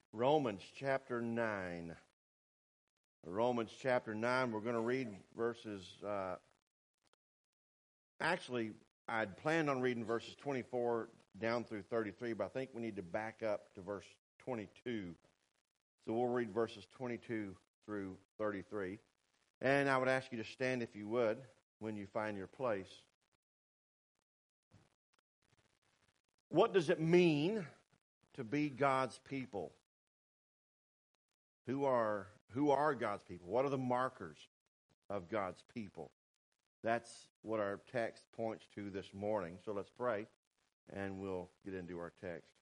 Romans chapter 9. Romans chapter 9, we're going to read verses, I'd planned on reading verses 24 down through 33, but I think we need to back up to verse 22. So we'll read verses 22 through 33. And I would ask you to stand, if you would, when you find your place. What does it mean to be God's people? Who are God's people? What are the markers of God's people? That's what our text points to this morning. So let's pray, and we'll get into our text.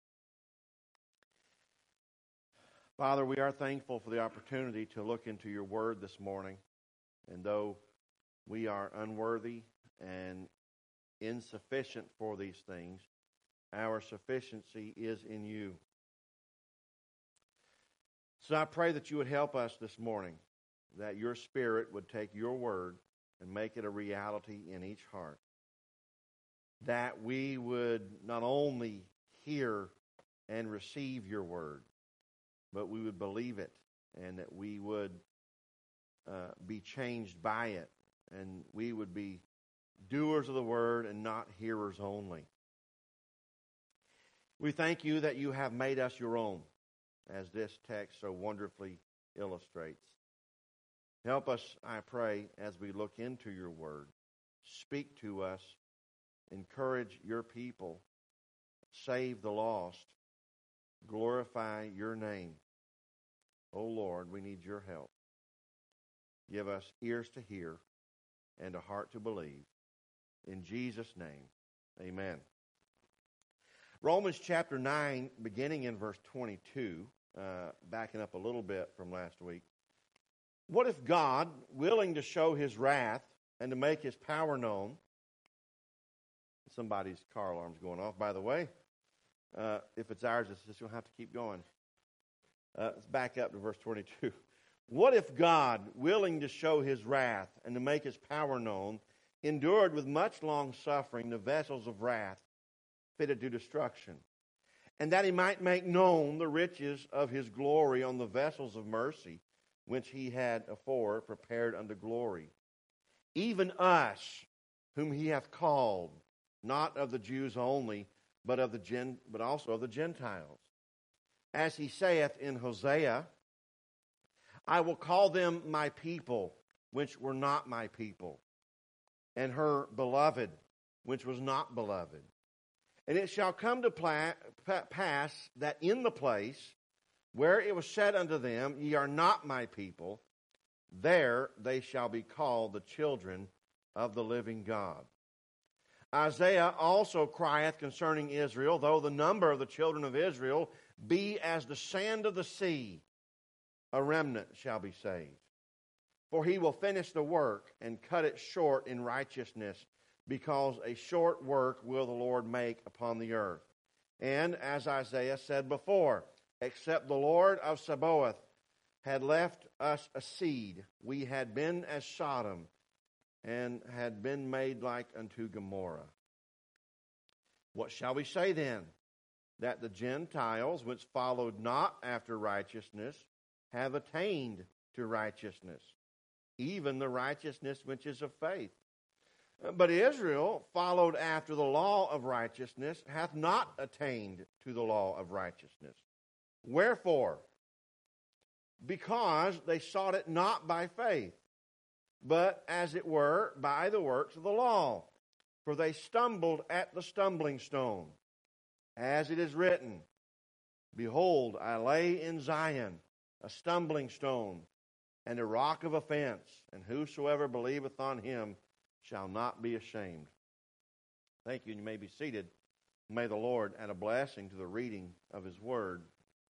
Father, we are thankful for the opportunity to look into your word this morning. And though we are unworthy and insufficient for these things, our sufficiency is in you. So I pray that you would help us this morning, that your Spirit would take your word and make it a reality in each heart. That we would not only hear and receive your word, but we would believe it, and that we would be changed by it, and we would be doers of the word and not hearers only. We thank you that you have made us your own, as this text so wonderfully illustrates. Help us, I pray, as we look into your word. Speak to us, encourage your people, save the lost, glorify your name. Oh Lord, we need your help. Give us ears to hear and a heart to believe. In Jesus' name, amen. Romans chapter 9, beginning in verse 22, backing up a little bit from last week. What if God, willing to show his wrath and to make his power known, somebody's car alarm's going off, by the way. If it's ours, it's just going to have to keep going. Let's back up to verse 22. What if God, willing to show his wrath and to make his power known, endured with much long suffering the vessels of wrath fitted to destruction, and that he might make known the riches of his glory on the vessels of mercy, which he had afore prepared unto glory, even us, whom he hath called, not of the Jews only, but also of the Gentiles. As he saith in Hosea, I will call them my people, which were not my people, and her beloved, which was not beloved. And it shall come to pass that in the place where it was said unto them, ye are not my people, there they shall be called the children of the living God. Isaiah also crieth concerning Israel, though the number of the children of Israel be as the sand of the sea, a remnant shall be saved. For he will finish the work and cut it short in righteousness, because a short work will the Lord make upon the earth. And as Isaiah said before, except the Lord of Sabaoth had left us a seed, we had been as Sodom, and had been made like unto Gomorrah. What shall we say then? That the Gentiles, which followed not after righteousness, have attained to righteousness, even the righteousness which is of faith. But Israel, followed after the law of righteousness, hath not attained to the law of righteousness. Wherefore? Because they sought it not by faith, but as it were by the works of the law. For they stumbled at the stumbling stone. As it is written, behold, I lay in Zion a stumbling stone and a rock of offense, and whosoever believeth on him shall not be ashamed. Thank you, and you may be seated. May the Lord add a blessing to the reading of his word.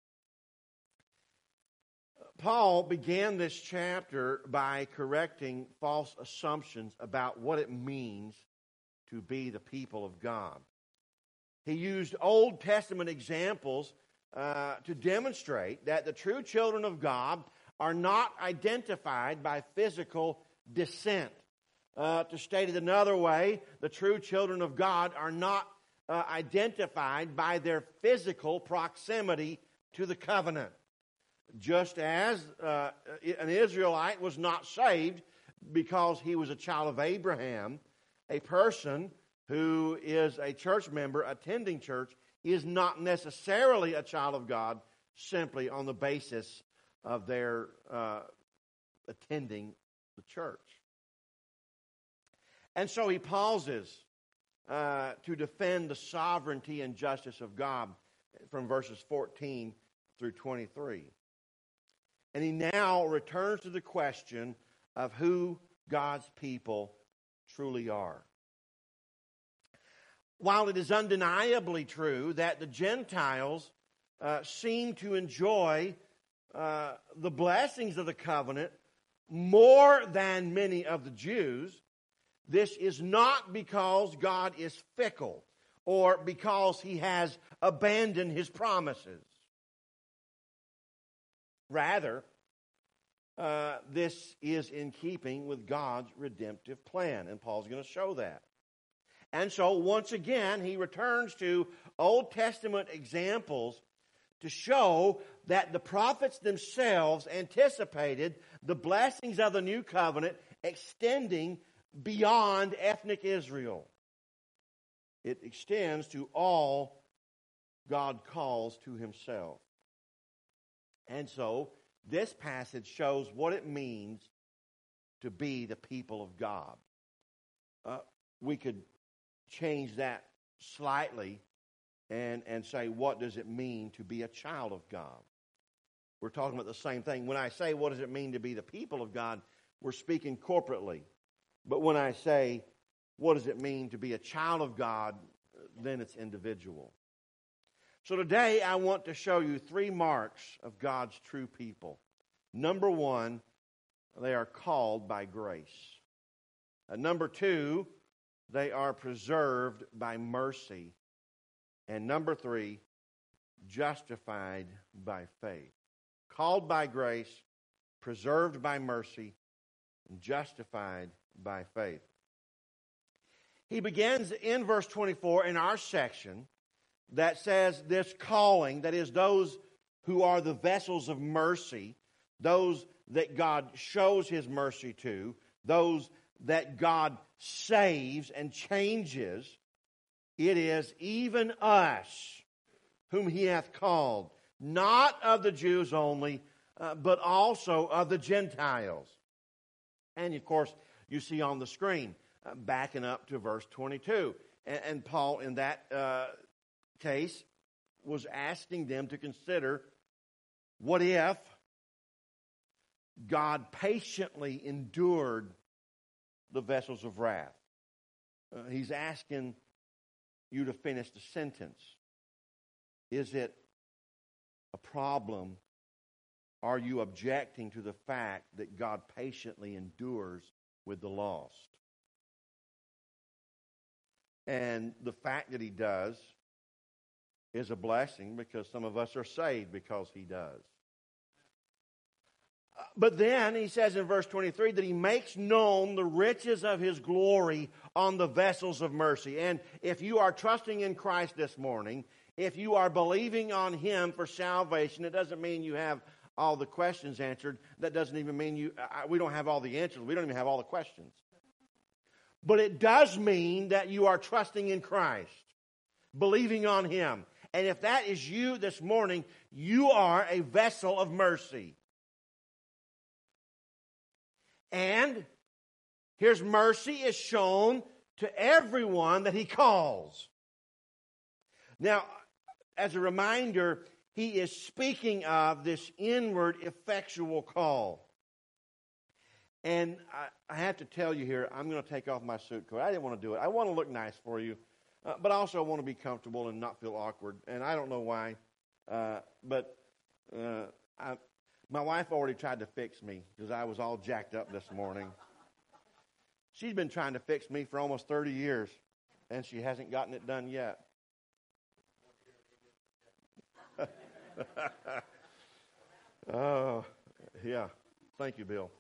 Paul began this chapter by correcting false assumptions about what it means to be the people of God. He used Old Testament examples to demonstrate that the true children of God are not identified by physical descent. To state it another way, the true children of God are not identified by their physical proximity to the covenant. Just as an Israelite was not saved because he was a child of Abraham, a person who is a church member attending church is not necessarily a child of God simply on the basis of their attending the church. And so he pauses to defend the sovereignty and justice of God from verses 14 through 23. And he now returns to the question of who God's people truly are. While it is undeniably true that the Gentiles seem to enjoy the blessings of the covenant more than many of the Jews, this is not because God is fickle or because he has abandoned his promises. Rather, this is in keeping with God's redemptive plan, and Paul's going to show that. And so, once again, he returns to Old Testament examples to show that the prophets themselves anticipated the blessings of the new covenant extending beyond ethnic Israel. It extends to all God calls to himself. And so, this passage shows what it means to be the people of God. We could change that slightly and say, what does it mean to be a child of God? We're talking about the same thing. When I say, what does it mean to be the people of God, we're speaking corporately. But when I say, what does it mean to be a child of God, then it's individual. So today I want to show you 3 marks of God's true people. Number 1, they are called by grace. Number 2, they are preserved by mercy. And number 3, justified by faith. Called by grace, preserved by mercy, and justified by faith. He begins in verse 24 in our section that says this calling, that is those who are the vessels of mercy, those that God shows his mercy to, those that God saves and changes, it is even us whom he hath called, not of the Jews only, but also of the Gentiles. And of course, you see on the screen, backing up to verse 22. And Paul, in that case, was asking them to consider, what if God patiently endured the vessels of wrath? He's asking you to finish the sentence. Is it a problem? Are you objecting to the fact that God patiently endures with the lost? And the fact that he does is a blessing, because some of us are saved because he does. But then he says in verse 23 that he makes known the riches of his glory on the vessels of mercy. And if you are trusting in Christ this morning, if you are believing on him for salvation, it doesn't mean you have all the questions answered. That doesn't even mean we don't have all the answers. We don't even have all the questions. But it does mean that you are trusting in Christ, believing on him. And if that is you this morning, you are a vessel of mercy. And his mercy is shown to everyone that he calls. Now, as a reminder, he is speaking of this inward effectual call. And I have to tell you here, I'm going to take off my suit coat. I didn't want to do it. I want to look nice for you, but also I want to be comfortable and not feel awkward. And I don't know why, but my wife already tried to fix me because I was all jacked up this morning. She's been trying to fix me for almost 30 years, and she hasn't gotten it done yet. Oh, yeah. Thank you, Bill.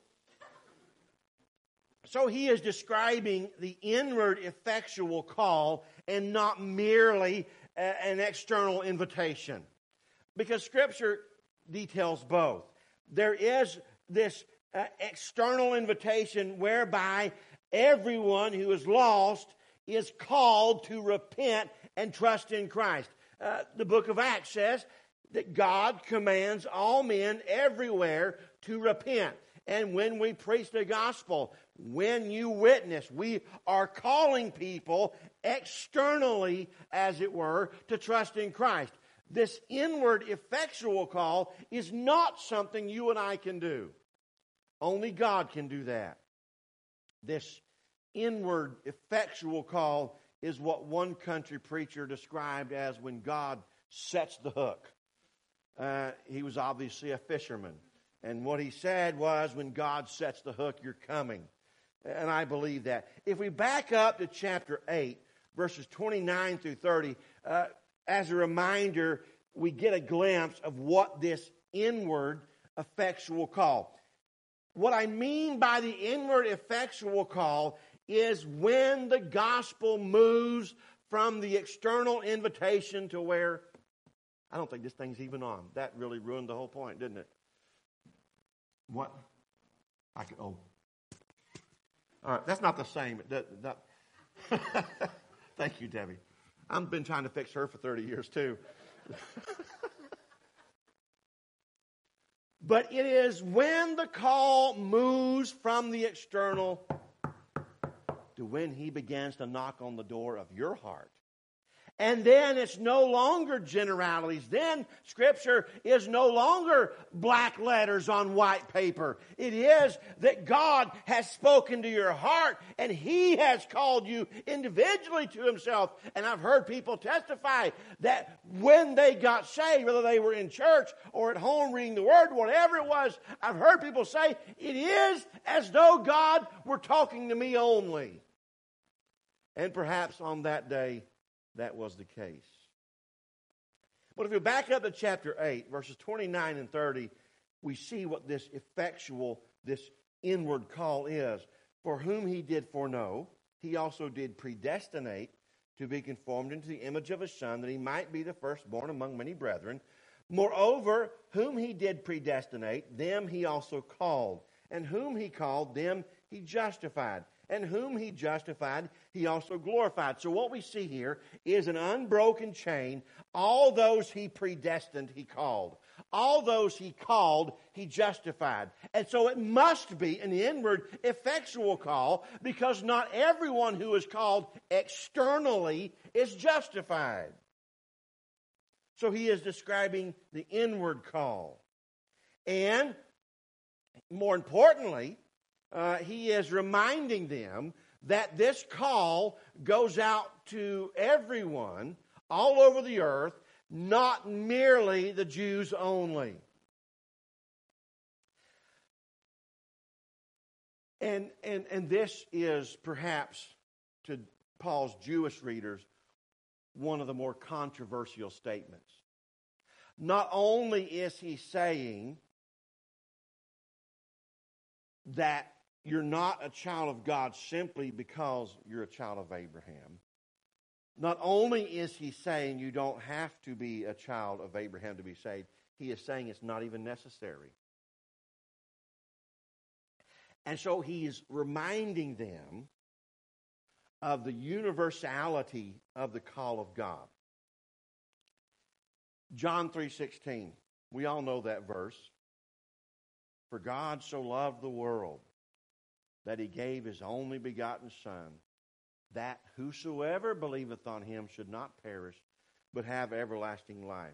So he is describing the inward effectual call and not merely an external invitation. Because Scripture details both. There is this external invitation whereby everyone who is lost is called to repent and trust in Christ. The book of Acts says that God commands all men everywhere to repent. And when we preach the gospel, when you witness, we are calling people externally, as it were, to trust in Christ. This inward effectual call is not something you and I can do. Only God can do that. This inward effectual call is what one country preacher described as when God sets the hook. He was obviously a fisherman. And what he said was, when God sets the hook, you're coming. And I believe that. If we back up to chapter 8, verses 29 through 30, as a reminder, we get a glimpse of what this inward effectual call. What I mean by the inward effectual call is when the gospel moves from the external invitation to where, I don't think this thing's even on. That really ruined the whole point, didn't it? What? All right, that's not the same. Thank you, Debbie. I've been trying to fix her for 30 years, too. But it is when the call moves from the external to when he begins to knock on the door of your heart. And then it's no longer generalities. Then Scripture is no longer black letters on white paper. It is that God has spoken to your heart and He has called you individually to Himself. And I've heard people testify that when they got saved, whether they were in church or at home reading the Word, whatever it was, I've heard people say, it is as though God were talking to me only. And perhaps on that day, that was the case. But if we back up to chapter 8, verses 29 and 30, we see what this effectual, this inward call is. For whom He did foreknow, He also did predestinate to be conformed into the image of His Son, that He might be the firstborn among many brethren. Moreover, whom He did predestinate, them He also called. And whom He called, them He justified. And whom He justified, He also glorified. So what we see here is an unbroken chain. All those He predestined, He called. All those He called, He justified. And so it must be an inward, effectual call, because not everyone who is called externally is justified. So He is describing the inward call. And more importantly, He is reminding them that this call goes out to everyone all over the earth, not merely the Jews only. And this is perhaps, to Paul's Jewish readers, one of the more controversial statements. Not only is he saying that you're not a child of God simply because you're a child of Abraham. Not only is he saying you don't have to be a child of Abraham to be saved, he is saying it's not even necessary. And so he is reminding them of the universality of the call of God. John 3:16, we all know that verse. For God so loved the world that He gave His only begotten Son, that whosoever believeth on Him should not perish, but have everlasting life.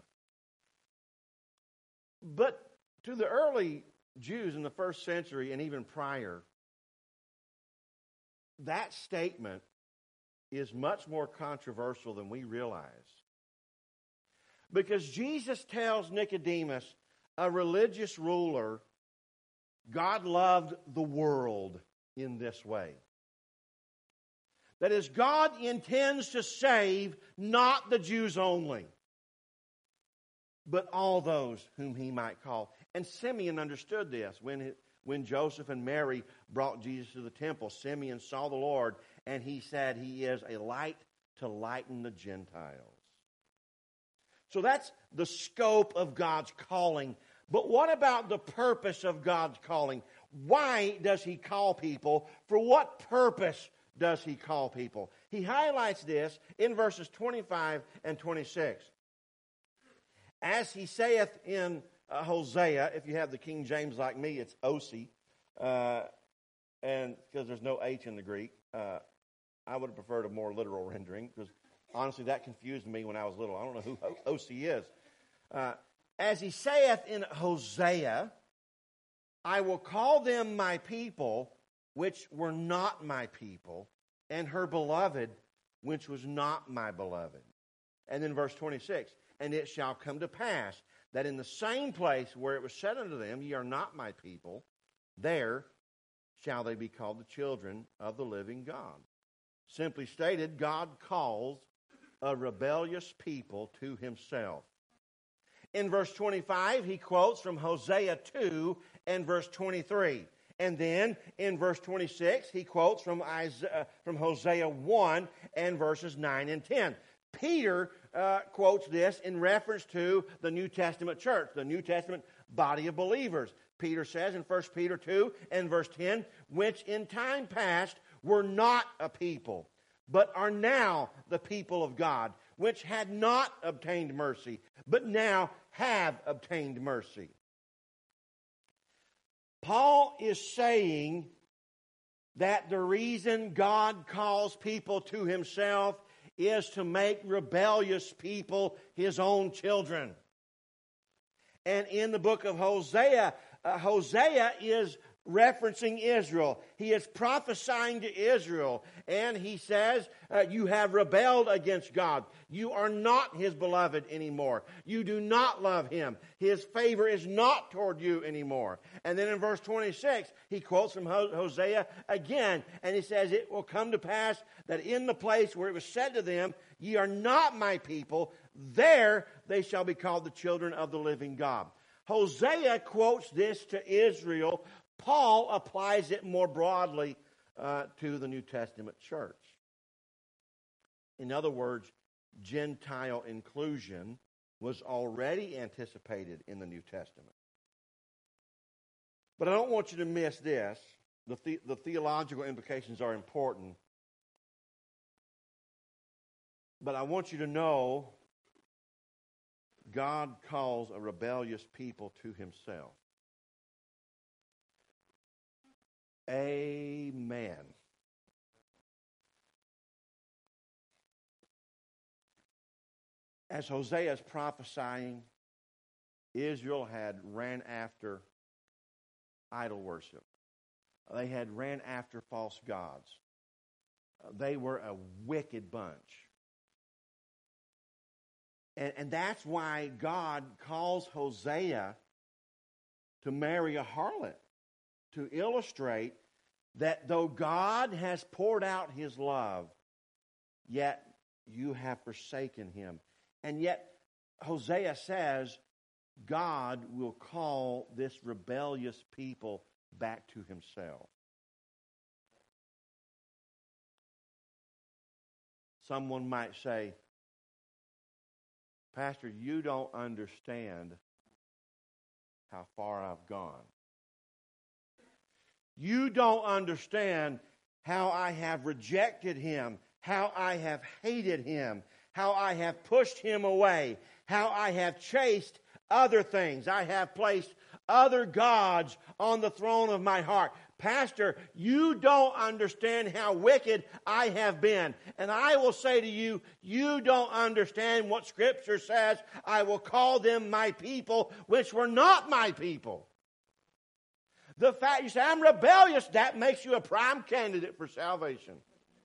But to the early Jews in the first century and even prior, that statement is much more controversial than we realize. Because Jesus tells Nicodemus, a religious ruler, God loved the world in this way. That is, God intends to save not the Jews only, but all those whom He might call. And Simeon understood this. When Joseph and Mary brought Jesus to the temple, Simeon saw the Lord, and he said, He is a light to lighten the Gentiles. So that's the scope of God's calling. But what about the purpose of God's calling? Why does He call people? For what purpose does He call people? He highlights this in verses 25 and 26. As He saith in Hosea, if you have the King James like me, it's Osee, and because there's no H in the Greek. I would have preferred a more literal rendering, because honestly that confused me when I was little. I don't know who Osee is. As He saith in Hosea, I will call them my people, which were not my people, and her beloved, which was not my beloved. And then verse 26, and it shall come to pass that in the same place where it was said unto them, ye are not my people, there shall they be called the children of the living God. Simply stated, God calls a rebellious people to Himself. In verse 25, he quotes from Hosea 2 and verse 23. And then in verse 26, he quotes from Hosea 1 and verses 9 and 10. Peter quotes this in reference to the New Testament church, the New Testament body of believers. Peter says in 1 Peter 2 and verse 10, which in time past were not a people, but are now the people of God, which had not obtained mercy, but now have obtained mercy. Paul is saying that the reason God calls people to Himself is to make rebellious people His own children. And in the book of Hosea, Hosea is referencing Israel. He is prophesying to Israel, and he says, you have rebelled against God. You are not His beloved anymore. You do not love Him. His favor is not toward you anymore. And then in verse 26, he quotes from Hosea again, and he says, it will come to pass that in the place where it was said to them, ye are not my people, there they shall be called the children of the living God. Hosea quotes this to Israel. Paul applies it more broadly to the New Testament church. In other words, Gentile inclusion was already anticipated in the New Testament. But I don't want you to miss this. The theological implications are important. But I want you to know God calls a rebellious people to Himself. Amen. As Hosea is prophesying, Israel had ran after idol worship. They had ran after false gods. They were a wicked bunch. And that's why God calls Hosea to marry a harlot, to illustrate that though God has poured out His love, yet you have forsaken Him. And yet Hosea says God will call this rebellious people back to Himself. Someone might say, Pastor, you don't understand how far I've gone. You don't understand how I have rejected Him, how I have hated Him, how I have pushed Him away, how I have chased other things. I have placed other gods on the throne of my heart. Pastor, you don't understand how wicked I have been. And I will say to you, you don't understand what Scripture says. I will call them my people, which were not my people. The fact you say, I'm rebellious, that makes you a prime candidate for salvation.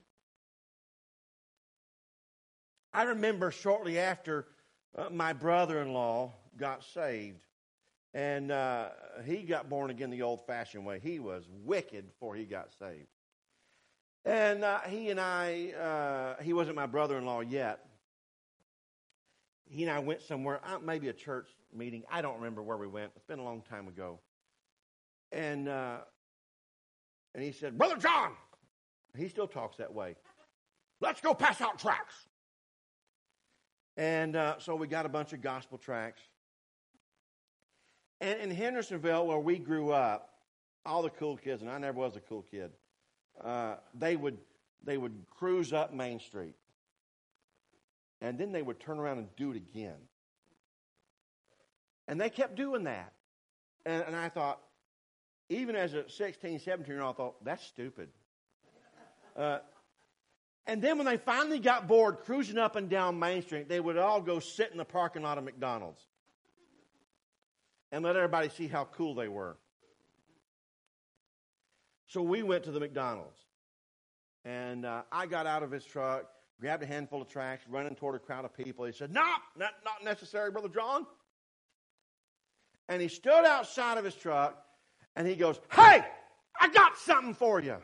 I remember shortly after my brother-in-law got saved, and he got born again the old-fashioned way. He was wicked before he got saved. And he wasn't my brother-in-law yet. He and I went somewhere, maybe a church meeting. I don't remember where we went. It's been a long time ago. And he said, Brother John, he still talks that way, let's go pass out tracts. And so we got a bunch of gospel tracts. And in Hendersonville, where we grew up, all the cool kids, and I never was a cool kid, they would cruise up Main Street. And then they would turn around and do it again. And they kept doing that. And I thought, even as a 16, 17-year-old, I thought, that's stupid. And then when they finally got bored cruising up and down Main Street, they would all go sit in the parking lot of McDonald's and let everybody see how cool they were. So we went to the McDonald's. And I got out of his truck, grabbed a handful of tracts, running toward a crowd of people. He said, "No, not necessary, Brother John." And he stood outside of his truck, and he goes, "Hey, I got something for you."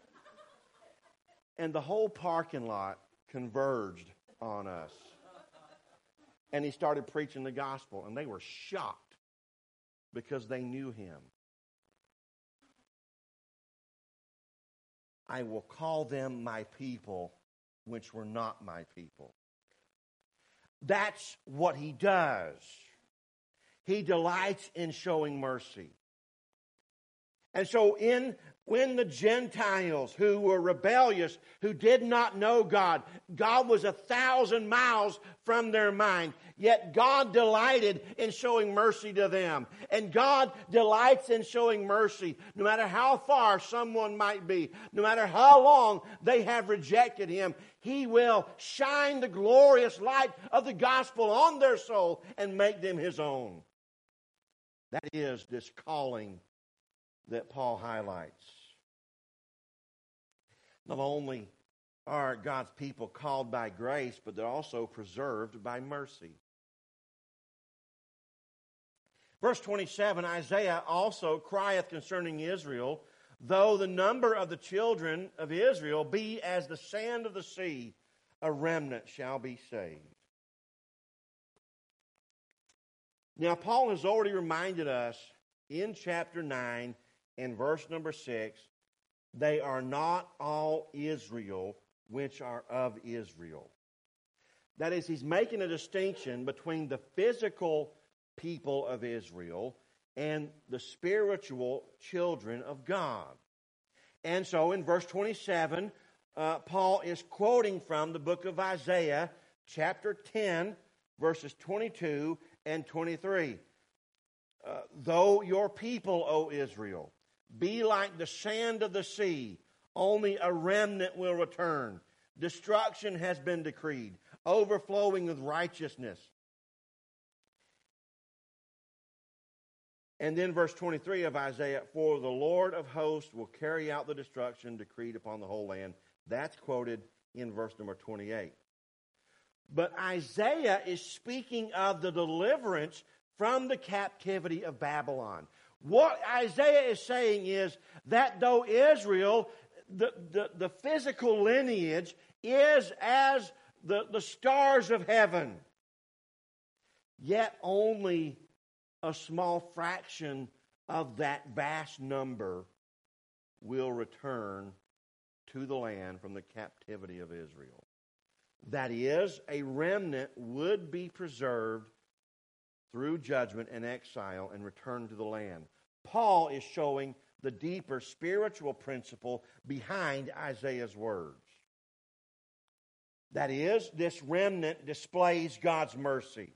And the whole parking lot converged on us. And he started preaching the gospel, and they were shocked because they knew him. I will call them my people, which were not my people. That's what he does. He delights in showing mercy. And so when the Gentiles who were rebellious, who did not know God, God was 1,000 miles from their mind, yet God delighted in showing mercy to them. And God delights in showing mercy no matter how far someone might be, no matter how long they have rejected Him. He will shine the glorious light of the gospel on their soul and make them His own. That is this calling that Paul highlights. Not only are God's people called by grace, but they're also preserved by mercy. Verse 27, Isaiah also crieth concerning Israel, though the number of the children of Israel be as the sand of the sea, a remnant shall be saved. Now, Paul has already reminded us in chapter 9 and verse number 6, they are not all Israel which are of Israel. That is, he's making a distinction between the physical people of Israel and the spiritual children of God. And so in verse 27, Paul is quoting from the book of Isaiah, chapter 10, verses 22 and 23. Though your people, O Israel, be like the sand of the sea, only a remnant will return. Destruction has been decreed, overflowing with righteousness. And then verse 23 of Isaiah, for the Lord of hosts will carry out the destruction decreed upon the whole land. That's quoted in verse number 28. But Isaiah is speaking of the deliverance from the captivity of Babylon. What Isaiah is saying is that though Israel, the physical lineage, is as the stars of heaven, yet only a small fraction of that vast number will return to the land from the captivity of Israel. That is, a remnant would be preserved through judgment and exile and return to the land. Paul is showing the deeper spiritual principle behind Isaiah's words. That is, this remnant displays God's mercy.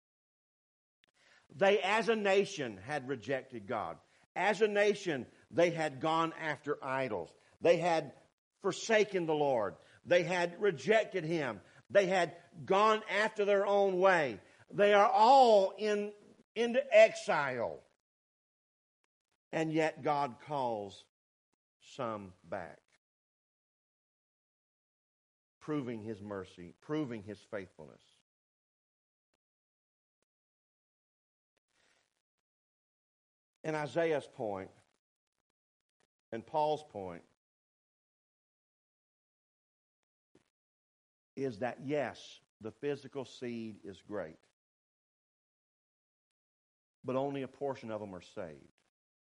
They, as a nation, had rejected God. As a nation, they had gone after idols. They had forsaken the Lord. They had rejected Him. They had gone after their own way. They are all into exile. And yet God calls some back, proving His mercy, proving His faithfulness. And Isaiah's point and Paul's point is that, yes, the physical seed is great, but only a portion of them are saved.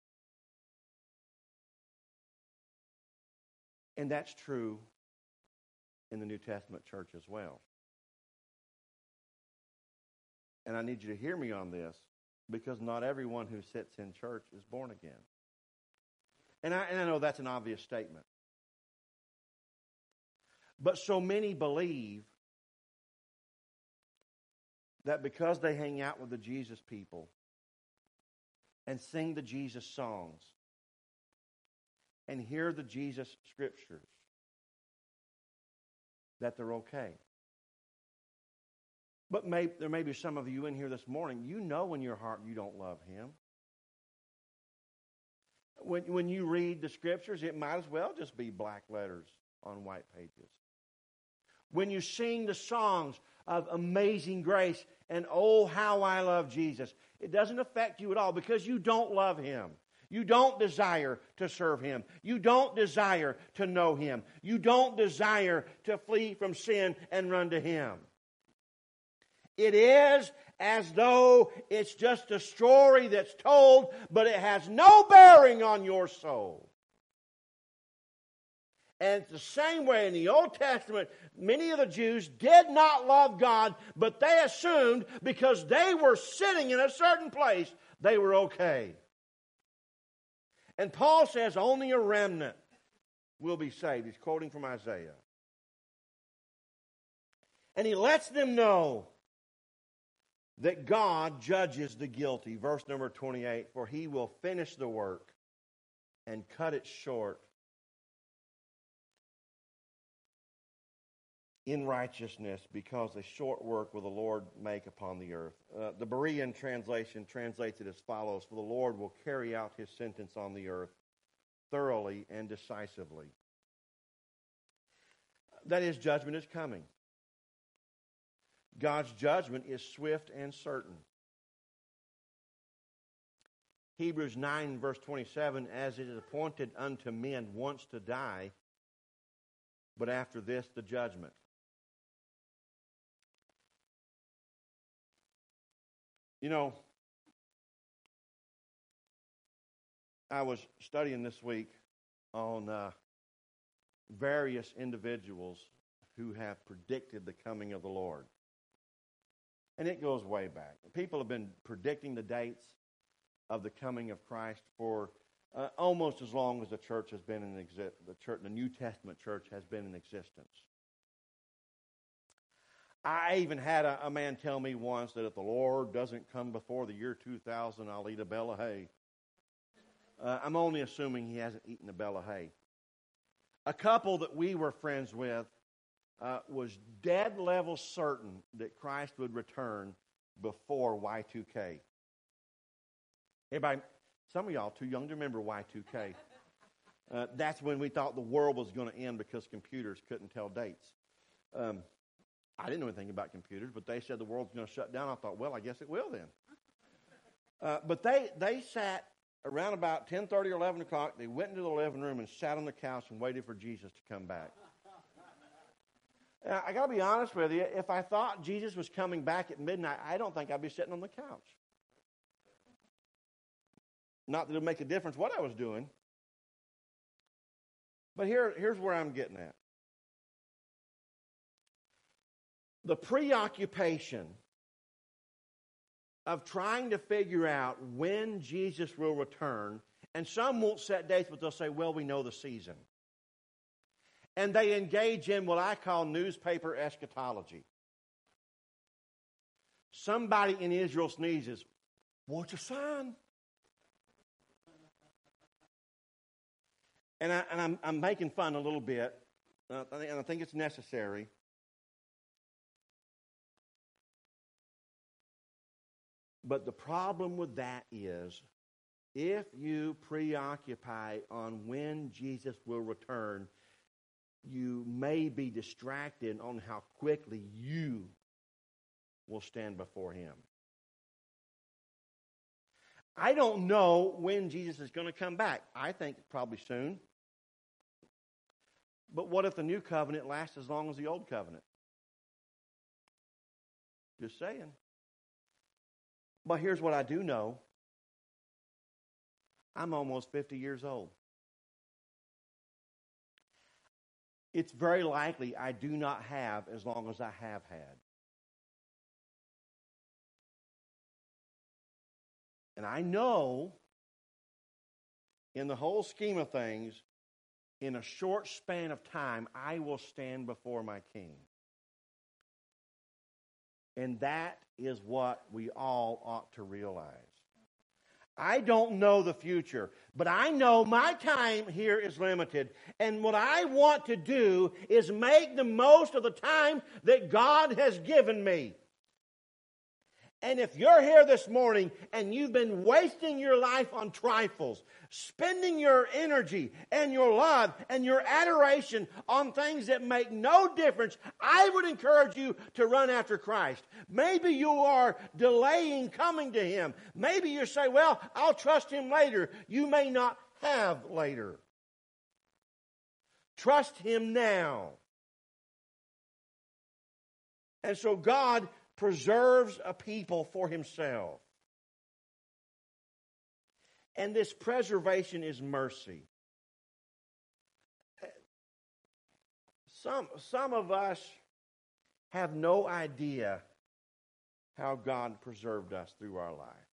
And that's true in the New Testament church as well. And I need you to hear me on this. because not everyone who sits in church is born again. And I know that's an obvious statement. But so many believe that because they hang out with the Jesus people and sing the Jesus songs and hear the Jesus scriptures, that they're okay. But there may be some of you in here this morning, you know in your heart you don't love Him. When you read the scriptures, it might as well just be black letters on white pages. When you sing the songs of Amazing Grace and Oh, How I Love Jesus, it doesn't affect you at all because you don't love Him. You don't desire to serve Him. You don't desire to know Him. You don't desire to flee from sin and run to Him. It is as though it's just a story that's told, but it has no bearing on your soul. And it's the same way in the Old Testament, many of the Jews did not love God, but they assumed because they were sitting in a certain place, they were okay. And Paul says only a remnant will be saved. He's quoting from Isaiah. And he lets them know that God judges the guilty. Verse number 28, for He will finish the work and cut it short in righteousness, because a short work will the Lord make upon the earth. The Berean translation translates it as follows: for the Lord will carry out His sentence on the earth thoroughly and decisively. That is, judgment is coming. God's judgment is swift and certain. Hebrews 9 verse 27, as it is appointed unto men once to die, but after this the judgment. You know, I was studying this week on various individuals who have predicted the coming of the Lord. And it goes way back. People have been predicting the dates of the coming of Christ for almost as long as the church has been in existence. The New Testament church has been in existence. I even had a man tell me once that if the Lord doesn't come before the year 2000, I'll eat a bale of hay. I'm only assuming he hasn't eaten a bale of hay. A couple that we were friends with was dead level certain that Christ would return before Y2K. Everybody, some of y'all too young to remember Y2K. That's when we thought the world was going to end because computers couldn't tell dates. I didn't know anything about computers, but they said the world's going to shut down. I thought, well, I guess it will then. But they sat around about 10:30 or 11 o'clock. They went into the living room and sat on the couch and waited for Jesus to come back. I got to be honest with you. If I thought Jesus was coming back at midnight, I don't think I'd be sitting on the couch. Not that it would make a difference what I was doing. But here's where I'm getting at. The preoccupation of trying to figure out when Jesus will return, and some won't set dates, but they'll say, well, we know the season. And they engage in what I call newspaper eschatology. Somebody in Israel sneezes, what's a sign? And I'm making fun a little bit, and I think it's necessary. But the problem with that is, if you preoccupy on when Jesus will return, you may be distracted on how quickly you will stand before Him. I don't know when Jesus is going to come back. I think probably soon. But what if the new covenant lasts as long as the old covenant? Just saying. But here's what I do know. I'm almost 50 years old. It's very likely I do not have as long as I have had. And I know, in the whole scheme of things, in a short span of time, I will stand before my King. And that is what we all ought to realize. I don't know the future, but I know my time here is limited. And what I want to do is make the most of the time that God has given me. And if you're here this morning and you've been wasting your life on trifles, spending your energy and your love and your adoration on things that make no difference, I would encourage you to run after Christ. Maybe you are delaying coming to Him. Maybe you say, well, I'll trust Him later. You may not have later. Trust Him now. And so God preserves a people for Himself. And this preservation is mercy. Some of us have no idea how God preserved us through our life.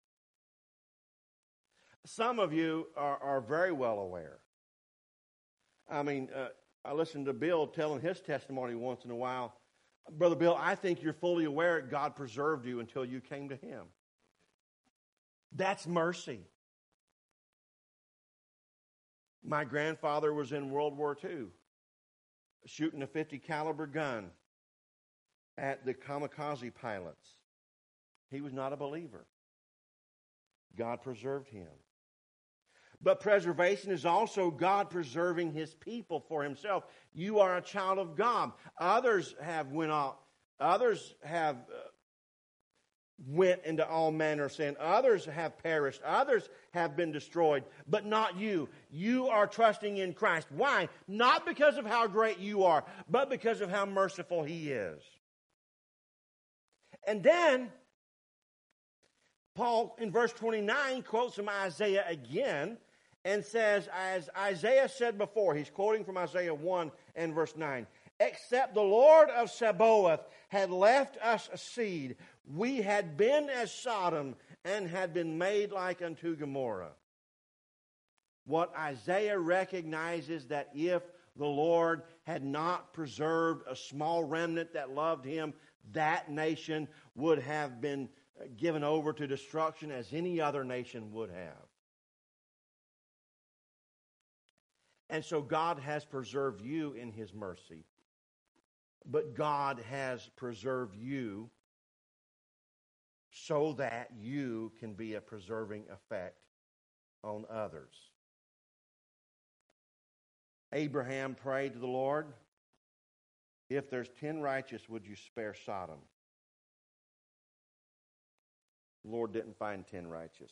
Some of you are very well aware. I mean, I listened to Bill telling his testimony once in a while. Brother Bill, I think you're fully aware that God preserved you until you came to Him. That's mercy. My grandfather was in World War II, shooting a .50 caliber gun at the kamikaze pilots. He was not a believer. God preserved him. But preservation is also God preserving His people for Himself. You are a child of God. Others have went off. Others have went into all manner of sin. Others have perished. Others have been destroyed. But not you. You are trusting in Christ. Why? Not because of how great you are, but because of how merciful He is. And then Paul, in verse 29, quotes from Isaiah again, and says, as Isaiah said before, he's quoting from Isaiah 1 and verse 9, except the Lord of Sabaoth had left us a seed, we had been as Sodom and had been made like unto Gomorrah. What Isaiah recognizes that if the Lord had not preserved a small remnant that loved Him, that nation would have been given over to destruction as any other nation would have. And so God has preserved you in His mercy. But God has preserved you so that you can be a preserving effect on others. Abraham prayed to the Lord, if there's 10 righteous, would you spare Sodom? The Lord didn't find 10 righteous.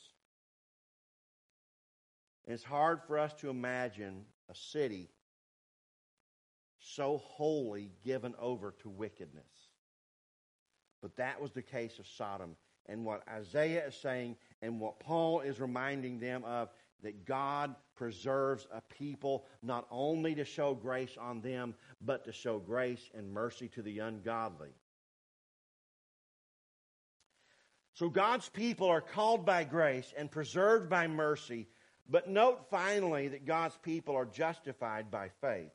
And it's hard for us to imagine a city so wholly given over to wickedness. But that was the case of Sodom. And what Isaiah is saying and what Paul is reminding them of, that God preserves a people not only to show grace on them, but to show grace and mercy to the ungodly. So God's people are called by grace and preserved by mercy. But note finally that God's people are justified by faith.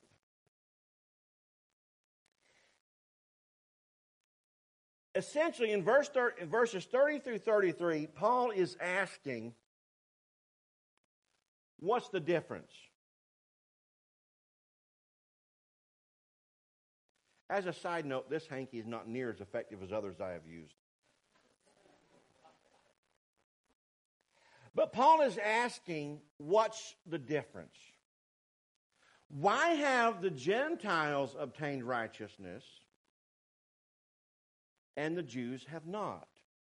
Essentially, in verses 30 through 33, Paul is asking, what's the difference? As a side note, this hanky is not near as effective as others I have used. But Paul is asking, what's the difference? Why have the Gentiles obtained righteousness and the Jews have not?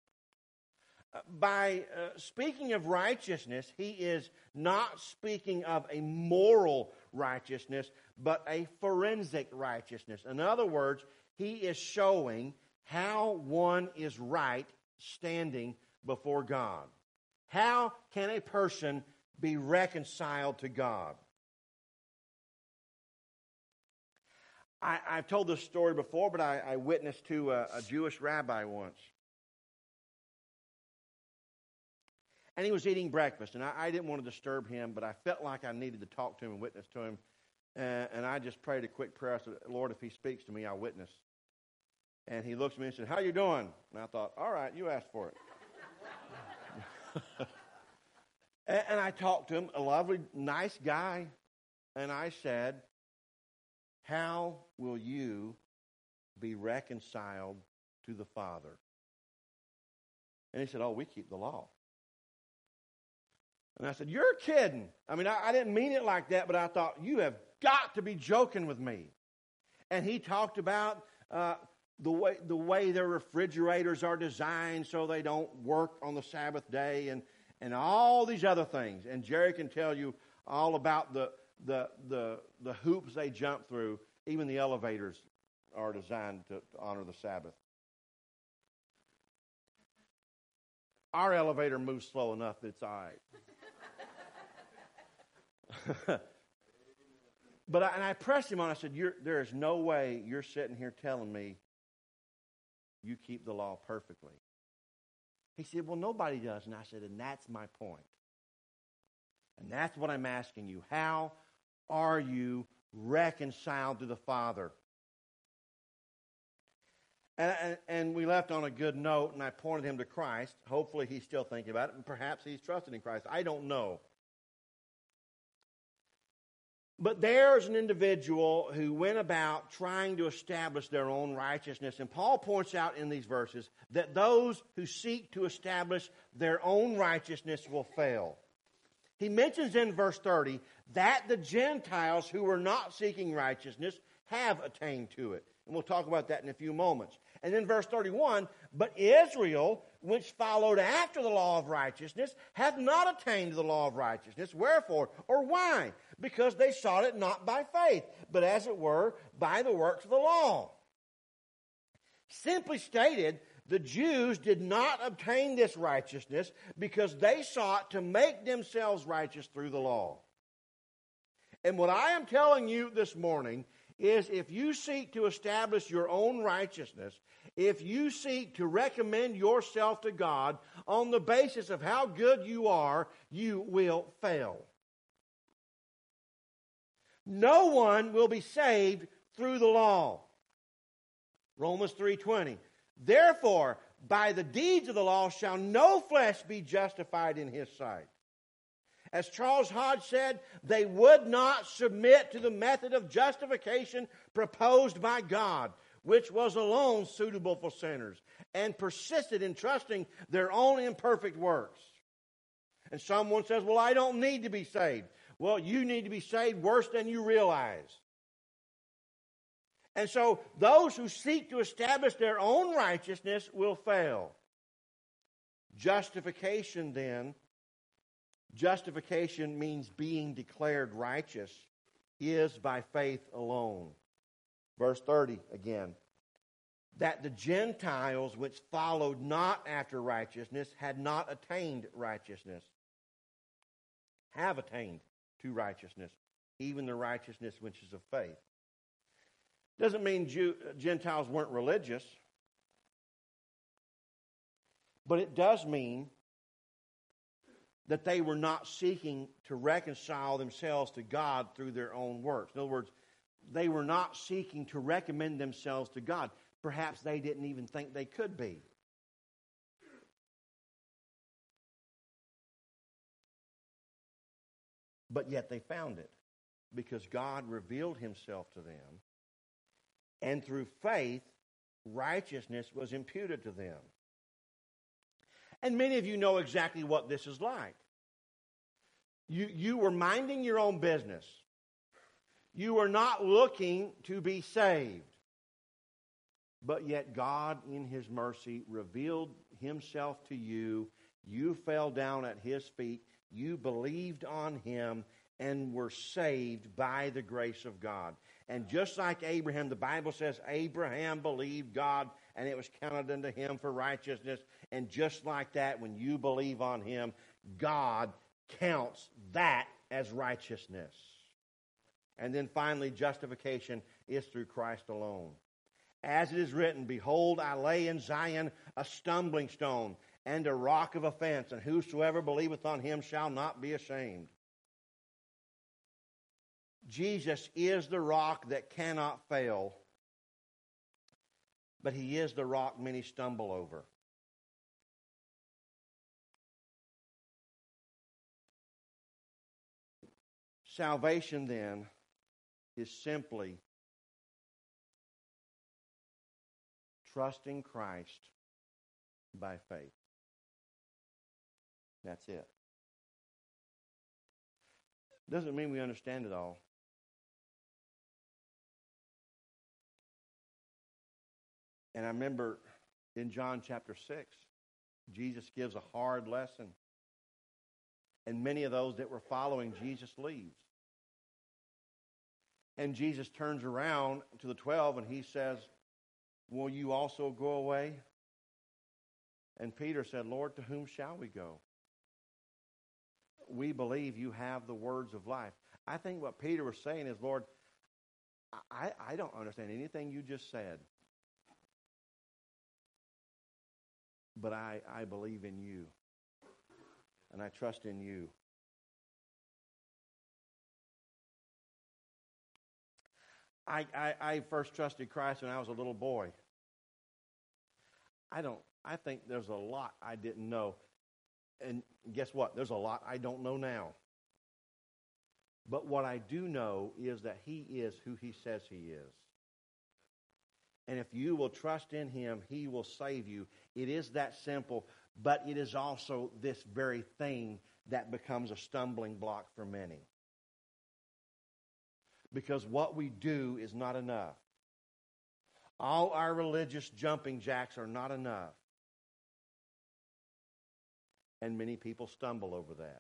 By speaking of righteousness, he is not speaking of a moral righteousness, but a forensic righteousness. In other words, he is showing how one is right standing before God. How can a person be reconciled to God? I've told this story before, but I witnessed to a Jewish rabbi once. And he was eating breakfast, and I didn't want to disturb him, but I felt like I needed to talk to him and witness to him. And I just prayed a quick prayer. I said, Lord, if he speaks to me, I'll witness. And he looked at me and said, how you doing? And I thought, all right, you asked for it. And I talked to him, a lovely, nice guy. And I said, how will you be reconciled to the Father? And he said, oh, we keep the law. And I said, you're kidding. I mean, I didn't mean it like that, but I thought, you have got to be joking with me. And he talked about the way their refrigerators are designed so they don't work on the Sabbath day and all these other things. And Jerry can tell you all about the hoops they jump through. Even the elevators are designed to honor the Sabbath. Our elevator moves slow enough that it's all right. But I pressed him on. I said, there is no way you're sitting here telling me you keep the law perfectly. He said, well, nobody does. And I said, and that's my point. And that's what I'm asking you. How are you reconciled to the Father? And we left on a good note, and I pointed him to Christ. Hopefully he's still thinking about it, and perhaps he's trusted in Christ. I don't know. But there's an individual who went about trying to establish their own righteousness. And Paul points out in these verses that those who seek to establish their own righteousness will fail. He mentions in verse 30 that the Gentiles who were not seeking righteousness have attained to it. And we'll talk about that in a few moments. And then verse 31, but Israel, which followed after the law of righteousness, hath not attained to the law of righteousness. Wherefore? Or why? Because they sought it not by faith, but as it were, by the works of the law. Simply stated, the Jews did not obtain this righteousness because they sought to make themselves righteous through the law. And what I am telling you this morning is if you seek to establish your own righteousness, if you seek to recommend yourself to God on the basis of how good you are, you will fail. No one will be saved through the law. Romans 3:20. Therefore, by the deeds of the law shall no flesh be justified in his sight. As Charles Hodge said, they would not submit to the method of justification proposed by God, which was alone suitable for sinners, and persisted in trusting their own imperfect works. And someone says, well, I don't need to be saved. Well, you need to be saved worse than you realize. And so those who seek to establish their own righteousness will fail. Justification means being declared righteous, is by faith alone. Verse 30 again. That the Gentiles which followed not after righteousness had not attained righteousness, have attained to righteousness, even the righteousness which is of faith. Doesn't mean Gentiles weren't religious, but it does mean that they were not seeking to reconcile themselves to God through their own works. In other words, they were not seeking to recommend themselves to God. Perhaps they didn't even think they could be. But yet they found it because God revealed himself to them, and through faith, righteousness was imputed to them. And many of you know exactly what this is like. You were minding your own business. You were not looking to be saved. But yet God, in his mercy, revealed himself to you. You fell down at his feet. You believed on him and were saved by the grace of God. And just like Abraham, the Bible says Abraham believed God and it was counted unto him for righteousness. And just like that, when you believe on him, God counts that as righteousness. And then finally, justification is through Christ alone. As it is written, behold, I lay in Zion a stumbling stone and a rock of offense, and whosoever believeth on him shall not be ashamed. Jesus is the rock that cannot fail, but he is the rock many stumble over. Salvation, then, is simply trusting Christ by faith. That's it. Doesn't mean we understand it all. And I remember in John chapter 6, Jesus gives a hard lesson. And many of those that were following Jesus leaves. And Jesus turns around to the 12 and he says, will you also go away? And Peter said, Lord, to whom shall we go? We believe you have the words of life. I think what Peter was saying is, Lord, I don't understand anything you just said. But I believe in you. And I trust in you. I first trusted Christ when I was a little boy. I think there's a lot I didn't know. And guess what? There's a lot I don't know now. But what I do know is that he is who he says he is. And if you will trust in him, he will save you. It is that simple, but it is also this very thing that becomes a stumbling block for many. Because what we do is not enough. All our religious jumping jacks are not enough. And many people stumble over that.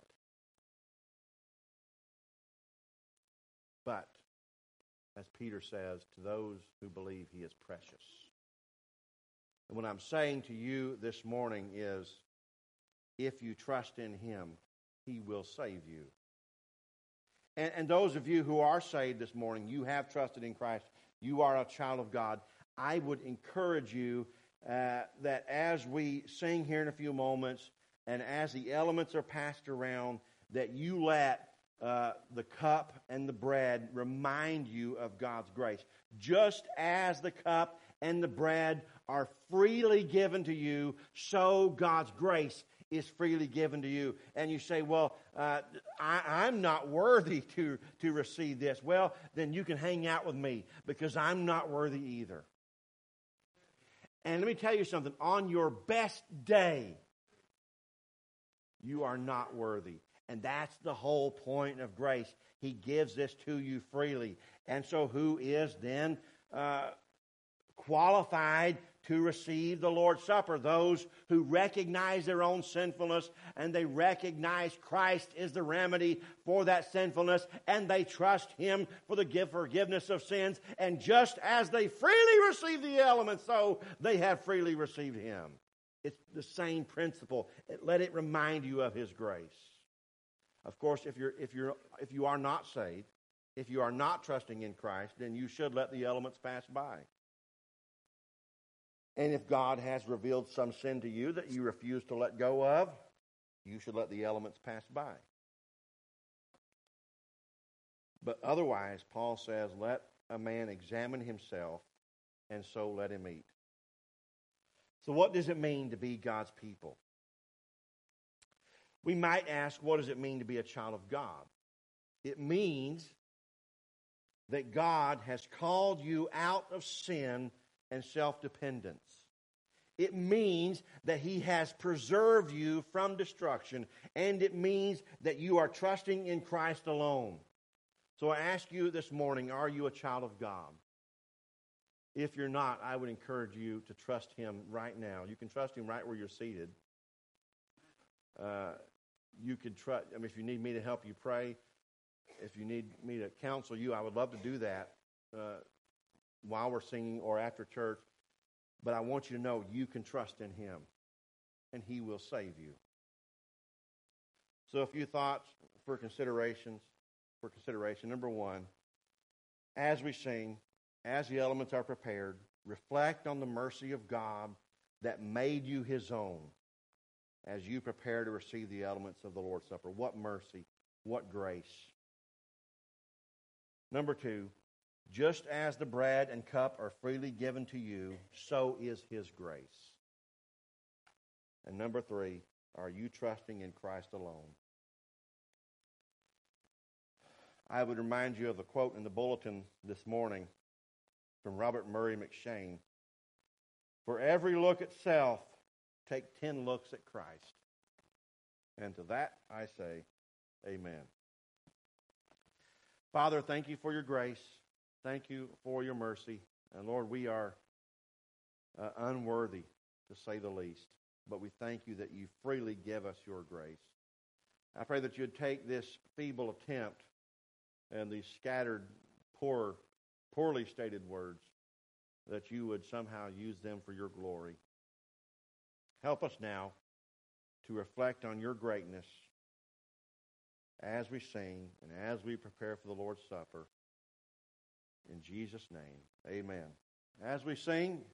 But, as Peter says, to those who believe, he is precious. And what I'm saying to you this morning is, if you trust in him, he will save you. And those of you who are saved this morning, you have trusted in Christ, you are a child of God, I would encourage you that as we sing here in a few moments, and as the elements are passed around, that you let the cup and the bread remind you of God's grace. Just as the cup and the bread are freely given to you, so God's grace is freely given to you. And you say, well, I'm not worthy to receive this. Well, then you can hang out with me, because I'm not worthy either. And let me tell you something. On your best day, you are not worthy. And that's the whole point of grace. He gives this to you freely. And so who is then qualified to receive the Lord's Supper? Those who recognize their own sinfulness, and they recognize Christ is the remedy for that sinfulness, and they trust him for the forgiveness of sins. And just as they freely receive the elements, so they have freely received him. It's the same principle. Let it remind you of his grace. Of course, if you are not saved, if you are not trusting in Christ, then you should let the elements pass by. And if God has revealed some sin to you that you refuse to let go of, you should let the elements pass by. But otherwise, Paul says, let a man examine himself, and so let him eat. So what does it mean to be God's people? We might ask, what does it mean to be a child of God? It means that God has called you out of sin and self-dependence. It means that he has preserved you from destruction, and it means that you are trusting in Christ alone. So I ask you this morning, are you a child of God? If you're not, I would encourage you to trust him right now. You can trust him right where you're seated. You could trust. If you need me to help you pray, if you need me to counsel you, I would love to do that while we're singing or after church. But I want you to know you can trust in him, and he will save you. So a few thoughts for consideration. Number one, as we sing, as the elements are prepared, reflect on the mercy of God that made you his own. as you prepare to receive the elements of the Lord's Supper. What mercy, what grace. Number 2, just as the bread and cup are freely given to you, so is His grace. And number 3, are you trusting in Christ alone? I would remind you of the quote in the bulletin this morning from Robert Murray McShane. For every look at self, take 10 looks at Christ. And to that I say, amen. Father, thank you for your grace. Thank you for your mercy. And Lord, we are unworthy, to say the least. But we thank you that you freely give us your grace. I pray that you'd take this feeble attempt and these scattered, poorly stated words, that you would somehow use them for your glory. Help us now to reflect on your greatness as we sing and as we prepare for the Lord's Supper. In Jesus' name, amen. As we sing,